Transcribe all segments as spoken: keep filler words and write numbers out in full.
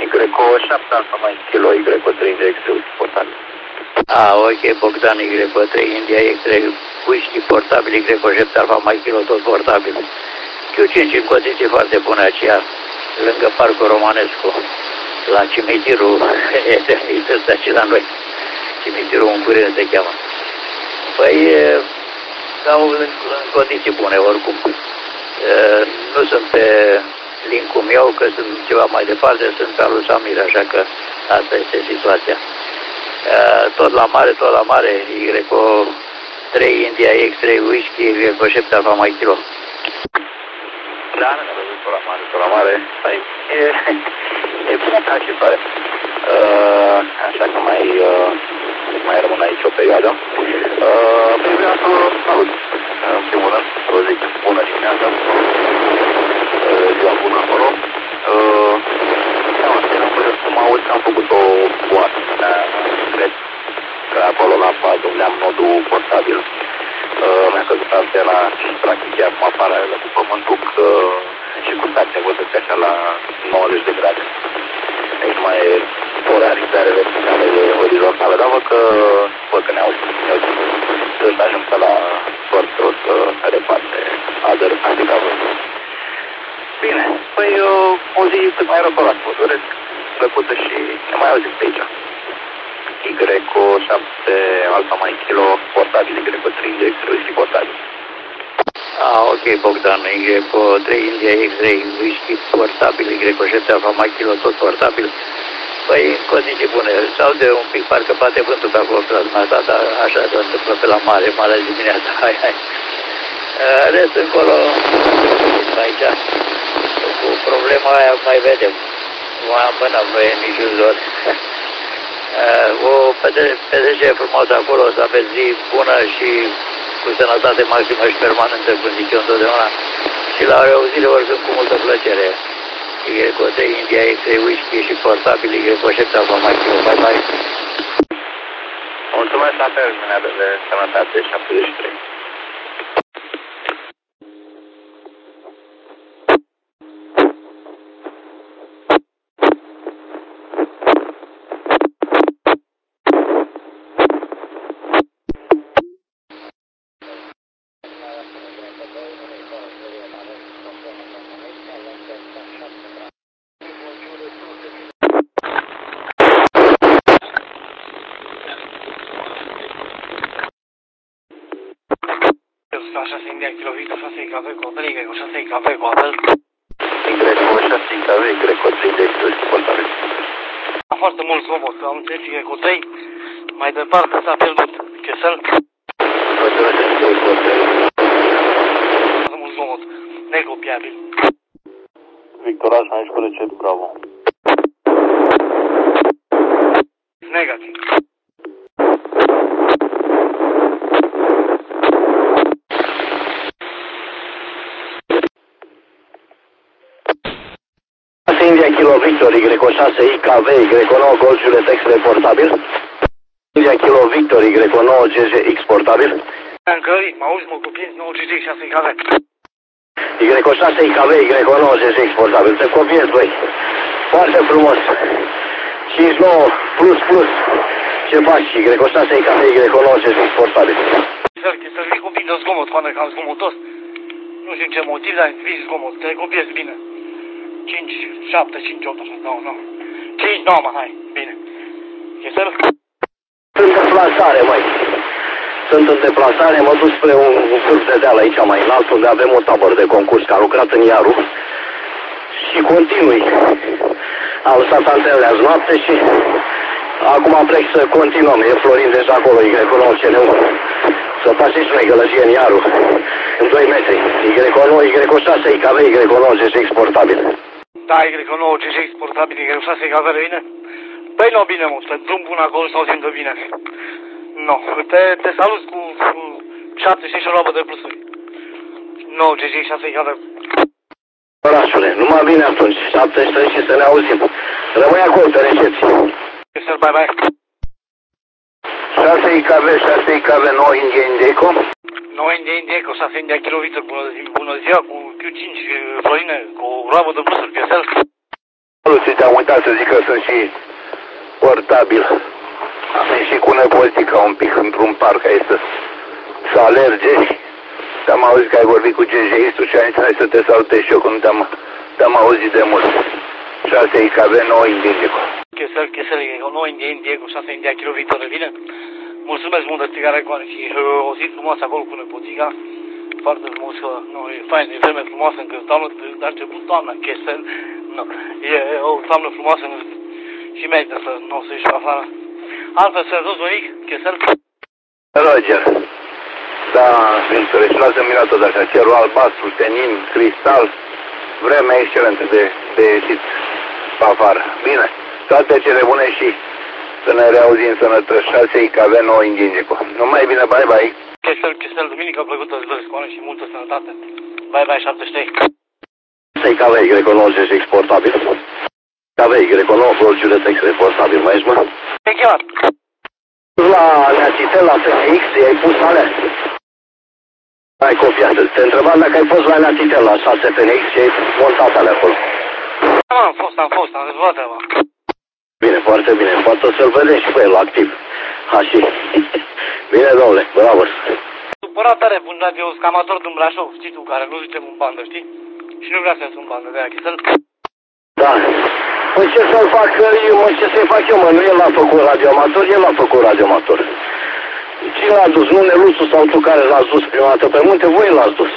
Y șapte alfa mai kilo, Y trei India X-ray portabil. Ah, ok, Bogdan, Y trei India X-ray, whisky portabil, Y șapte alfa mai kilo, tot portabil. Q cinci în condiții foarte bune aceea, lângă Parcul Romanescu, la cimitirul eternității și la noi. Cimitirul Ungurin se cheamă. Păi, sau în, în condiții bune, oricum. Nu sunt pe link-ul meu, că sunt ceva mai departe, sunt pe al lui Samir, așa că asta este situația. Tot la mare, tot la mare, Y trei India X-ray whisky, Y șapte alfa mai kilo. Da, ne-am văzut tot la mare, tot la mare. Păi, e, e bine ca și pare. Uh, așa că mai, uh, mai rămân aici o perioadă. Uh, păi vreau să salut. În primul rând, să vă zic bună dimineața. Uh, ziua bună acolo. Uh, Eram până să mă aud că am făcut o boată, cred că acolo la fază unde am nodul portabil. Uh, mi-a căzut antena și practic e acum paralelă cu pământul că, și cu stația văzut așa la nouăzeci de grade. Deci mai e polarizare verticală de orizontală, dar văd că, văd că ne aud. Când ajung pe la sorți o să reparte adără, adică văd. Bine, păi o zi cât mai răbălat, vă doresc, plăcută și ne mai auzim pe aici. Y șapte alfa mai kilo portabil, Y trei India X-ray portabil. Ah, ok, Bogdan, Y trei India X-ray whisky portabil, Y șapte alfa mai kilo, tot portabil. Păi, în condiții bune, sau de un pic parcă bate vântul pe acolo pe la dumneata, dar așa se întâmplă pe la mare, mare dimineața, hai, hai. Rest încolo, aici, cu problema aia mai vedem. O amânăm, nu e niciun zor. O petrece frumos acolo, să aveți zi bună și cu sănătate maximă și permanentă, cum zic eu întotdeauna. Și la reauzire oricând cu multă plăcere. Y trei India X-ray whisky și portabil, Y șapte alfa mai kilo, bye bye. Mulțumesc la fel, de sănătate șaptezeci și trei. șase India Kilo Victor, șase I K V cu hotel, Y șase I K V cu hotel. Y șase I K V, Y trei India X-ray portabil. A foarte mult zgomot, am înțeles Y trei, mai departe s-a pierdut Chesel. Foarte mult zgomot, necopiabil. Victor Așa, aici cu recet, bravo. Negativ. India Kilo Victor, Y șase I K V, Y nouă Gold Juliet X-ray portabil. India Kilo Victor, Y nouă G G X portabil. Am călit, mă auzi, mă copii, nouă G G șase I K V. Y șase I K V, Y nouă G G X portabil. Te copiez, băi. Foarte frumos. cinci nouă plus plus. Ce faci? Y șase I K V, Y nouă G G X portabil. Să vii cu un pic de zgomot, până că am zgomotos. Nu știu ce motiv, dar vii zgomot, te copiez bine. cinci, șapte, cinci, opt, așa, nouă, nouă. cinci, nouă, mă, hai, bine. Chesel? Sunt în deplasare, măi. Sunt în deplasare, mă duc spre un, un vârf de deal aici mai înalt, unde avem o tabără de concurs, că am lucrat în Iaru. Și continui. Am lăsat antenele azi noapte și acum plec să continuăm. E Florin deja acolo, Y nouă C N unu. Să faci și noi gălăgie în Iaru, în doi metri. Y șase I K V, Y nouă G G X portabil. Da, Y nouă G G X portabil, Y șase I K V de bine? Păi nu, bine, mă, să drum până acolo să auzim de bine. Nu, te, te salut cu, cu șaptezeci și o robă de plusuri. nouă G G șase I K V. Orașule, numai bine atunci, șaptezeci și trei și să ne auzim. Rămâi acolo pe recepție. Chesel, bye bye. șase I K V, șase I K V, nouă India Indeco. nouă India Indeco, șase India Kilo Victor, bună, zi, bună ziua, cu Q cinci, Florine, cu o roabă de plusuri, Chesel. Salut, Și te-am uitat să zic că sunt și portabil. Am ieșit cu nepozitica un pic într-un parc aici să, să alerge. Te-am auzit că ai vorbit cu G J I-stul și am zis hai să te salutez și eu, că nu te-am, te-am auzit de mult. șase I K V nouă Indico. Chesel, Chesel, nouă India, Indico, șase India, Kilo Victor, bine? Mulțumesc mult de strigare cu ani și uh, o zi frumoasă acolo cu nepoțica. Foarte frumos, că nu, e fain, e vreme frumoasă încă toamnă, dar a început toamna, Chesel. Nu, e o toamnă frumoasă și merită să nu o să ieși afară. Altfel, să răzut, Zoic, Chesel? Roger. Da, Sfântule, și lasă mira tot așa, cerul albastru, senin, cristal, vremea excelentă de, de ieșit pe afară. Bine, toate cele bune și să ne reauzim sănătoși. șase I K V nouă Indico. Numai bine, bye bye. Chesel, Chesel, duminică plăcută, îți doresc cu ani și multă sănătate. Bye bye, șapte trei. șase I K V Y nouă G G exportabil. K V Y nouă Golf Juliet X exportabil, mai ești, mă? Te-ai chemat? La Neațitel, la F X, i-ai pus alea? Ai copia, te întrebam dacă ai fost la Neațitel, la șase F X și ai montat alea acolo. Da, am fost, am fost, am rezolvat treaba. Bine, foarte bine, poate o să-l vedem și pe el activ. Așa. Bine, domnule, bravo. Supărat tare, pun radio scamator din Brașov, știi tu, care nu zicem în bandă, știi? Și nu vrea să ies în bandă, de aia, Chesel? Da. Păi ce să-l fac eu, mă, ce să-i fac eu, mă, nu el a făcut radioamator, el a făcut radioamator. Cine l-a dus, nu Neluțu sau tu care l-ați dus prima dată pe munte, voi l-ați dus.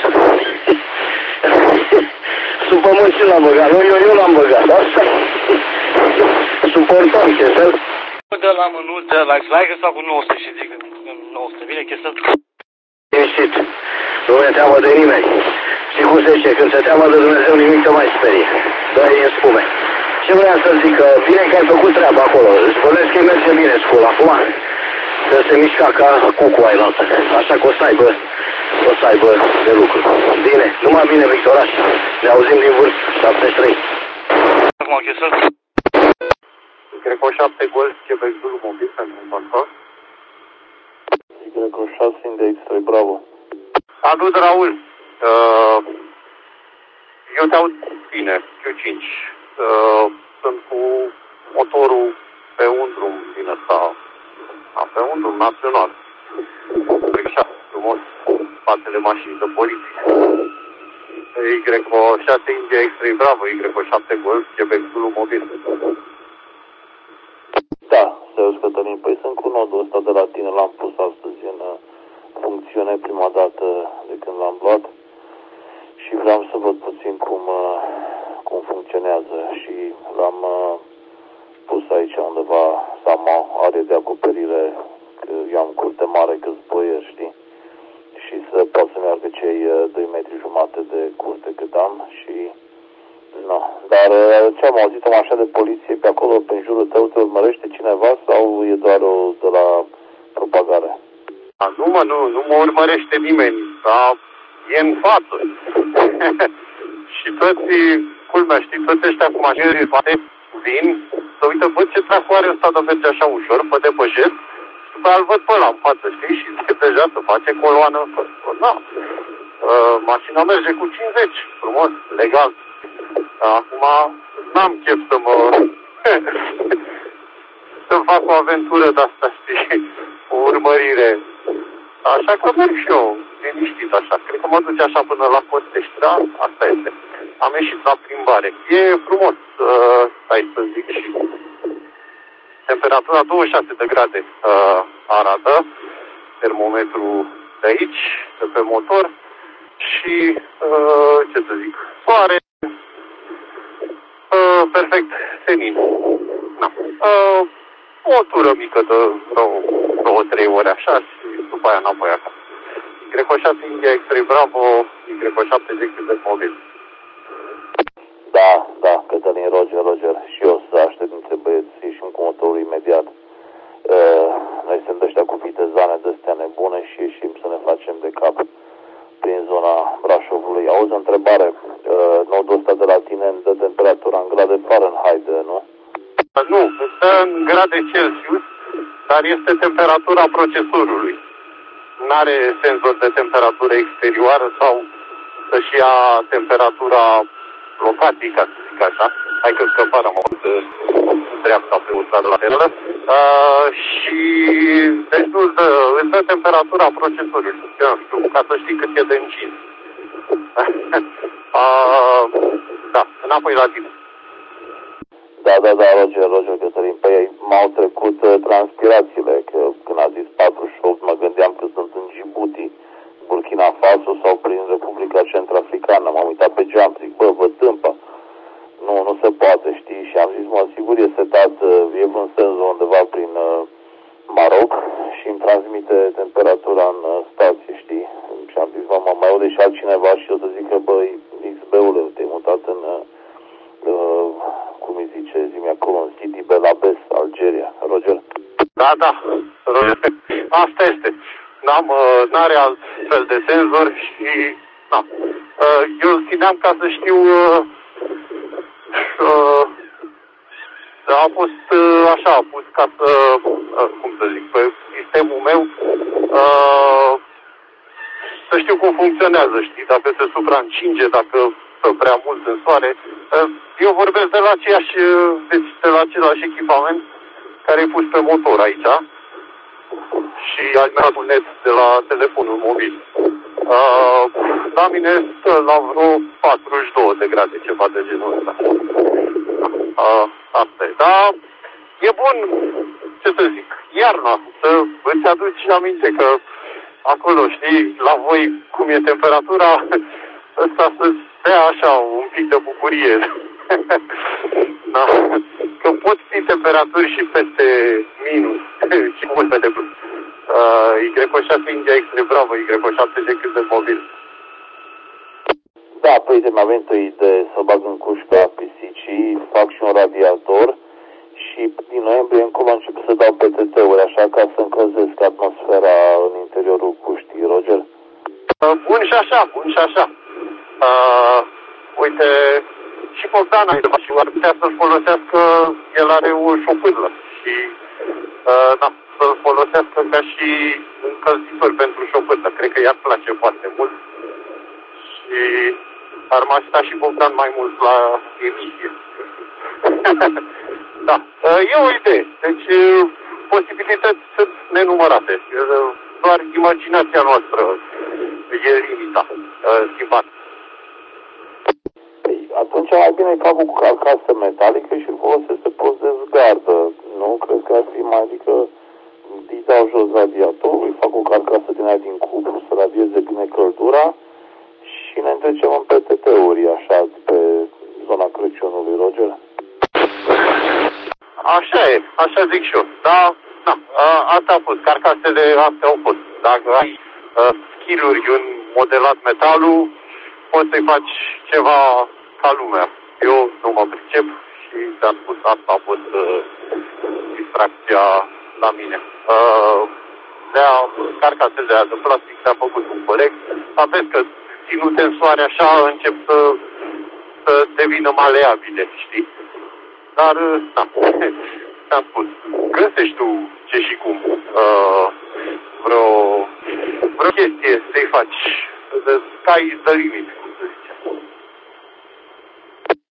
Sub pământ ce l-am băgat, nu, eu, eu l-am băgat, asta suportăm, Chesel. De la mânuț, de la X-Like sau cu nouă sute și zic în nouă sute, bine, Chesel? Ieșit, nu mi-e teamă de nimeni. Știi cum se zice, când se teamă de Dumnezeu nimic te mai sperie, dă-i în spume. Ce vreau să zic, că bine că ai făcut treaba acolo, îți bănesc că merge bine școala acum, că se mișca ca cucu ai la așa că o să aibă, o să aibă de lucru. Bine, numai bine, Victoraș, ne auzim din vârf, șapte trei. Acum, Chesel? Cred că o șapte gol, Quebec Zulu mobil pentru un pastor. Cred că o șase India X-Ray, bravo. Salut, Raul. Uh, eu te aud bine, Q cinci. Uh, sunt cu motorul pe un drum din ăsta, a, pe un drum național. Cred că frumos, spatele mașinii de poliție. Y șase India X-Ray, bravo, Y șapte gol, Quebec Zulu mobil. Da, Sergiu Cătălin, păi sunt cu nodul ăsta de la tine, l-am pus astăzi în funcțiune prima dată de când l-am luat și vreau să văd puțin cum, cum funcționează și l-am pus aici undeva, să am o are de acoperire, că eu am curte mare cât boier, știi? Și să pot să meargă cei doi metri jumate de curte cât am și no. Dar ce am auzit, am așa de poliție pe acolo, pe jurul tău, te urmărește cineva sau e doar o de la propagare? A, nu mă, nu, nu mă urmărește nimeni, dar e în față. Și toți, culmea, știi, toți ăștia cu mașinile în față vin, să uită, văd ce dracu are ăsta de merge așa ușor, mă depășesc, și după aia îl văd pe ăla în față, știi, și deja să face coloană. Da, uh, mașina merge cu cincizeci, frumos, legal. Acum n-am chef să mă să fac o aventură de-asta, știi, o urmărire. Așa că merg și eu, liniștit așa. Cred că mă duce așa până la Costești, da? Asta este. Am ieșit la plimbare. E frumos, uh, stai să zic și temperatura douăzeci și șase de grade uh, arată termometrul de aici, de pe motor și, uh, ce să zic, soare. Uh, perfect, senin. Na. Uh, o tură mică de două trei ore așa și după aia înapoi acasă. Y șase India X-Ray Bravo, Y șapte X mobil. Da, da, Cătălin, Roger, Roger. Și eu să aștept niște băieți, ieșim cu motorul imediat. Uh, noi suntem ăștia cu vitezane de-astea nebune și ieșim să ne facem de cap prin zona Brașovului. Auzi o întrebare, uh, nodul ăsta de la tine îmi dă temperatura în grade Fahrenheit, nu? Nu, stă în grade Celsius, dar este temperatura procesorului. N-are senzor de temperatură exterioară sau să-și ia temperatura locației, ca să zic așa. hai că scăparea am avut dreapta pe o stradă laterală. Uh, și deci nu îți dă, îți dă temperatura procesorului. Eu nu știu, ca să știi cât e de încins. uh, da, înapoi la tine. Da, da, da, Roger, Roger, Cătălin, păi m-au trecut uh, transpirațiile, că când a zis patruzeci și opt mă gândeam că sunt în Djibouti, Burkina Faso sau prin Republica Centrafricană. M-am uitat pe geam, zic, bă, vă tâmpa. Nu, nu se poate, știi? Și am zis, mă, sigur e setat, uh, e în sensul undeva prin uh, Maroc și îmi transmite temperatura în uh, stație, știi? Și am zis, mă, mă mai aude și altcineva și eu să zic că, bă, X B-ule, te-ai mutat în... Uh, Uh, cum îi zice, zi-mi acolo, în Sidi Belabes, Algeria. Roger? Da, da, Roger. Asta este. N-am, uh, n-are alt fel de senzor și, na. Uh, eu îl țineam ca să știu, uh, uh, a fost uh, așa, a pus ca să, uh, cum să zic, pe sistemul meu, uh, să știu cum funcționează, știi, dacă se supraîncinge, dacă stă prea mult în soare. Eu vorbesc de la aceeași, deci de la același echipament care e pus pe motor aici și alimentat un net de la telefonul mobil. Uh, la mine stă la vreo patruzeci și două de grade, ceva de genul ăsta. Uh, asta e. Dar e bun, ce să zic, iarna, să îți aduci aminte că acolo, știi, la voi cum e temperatura, ăsta să-ți dea așa un pic de bucurie. Da. Că pot fi temperaturi și peste minus și mult peste plus. Uh, Y șase India X-ray Bravo, Y șaptezeci de mobil. Da, păi de mi-a venit o idee să bag în cușca pisicii, fac și un radiator și din noiembrie încolo încep să dau P T T-uri, așa ca să încălzesc atmosfera în interiorul cuștii, Roger? Uh, bun și așa, bun și așa. Uh, uite, și Bogdan și ar putea să-l folosească, el are o șopârlă și uh, da, să-l folosească ca și încălzitor pentru șopârlă. Cred că i-ar place foarte mult și ar mai sta și Bogdan mai mult la emisie. Da, uh, e o idee. Deci uh, posibilități sunt nenumărate. Uh, doar imaginația noastră e limita, uh, schimbat. Atunci mai bine capul cu carcasă metalică și îl folosesc pe post de zgardă. Nu? Cred că ar fi mai, adică îi dau jos radiatorul, îi fac o carcasă din aia din cupru să radieze bine căldura și ne întrecem în P T T-uri, așa, pe zona Crăciunului, Roger. Așa e, așa zic și eu. Da, da, asta a fost, carcasele astea au fost. Dacă ai uh, skill-uri în modelat metalul, poți să-i faci ceva ca lumea. Eu nu mă pricep și ți-am spus, asta a fost uh, distracția la mine. Uh, le-a, carcasele aia de plastic le-a făcut un coleg. Aveți că ținute în soare așa încep să, să devină maleabile, știi? Dar, da, ți-am spus, găsești tu ce și cum. Uh, vreo, vreo chestie să-i faci. The sky is the limit.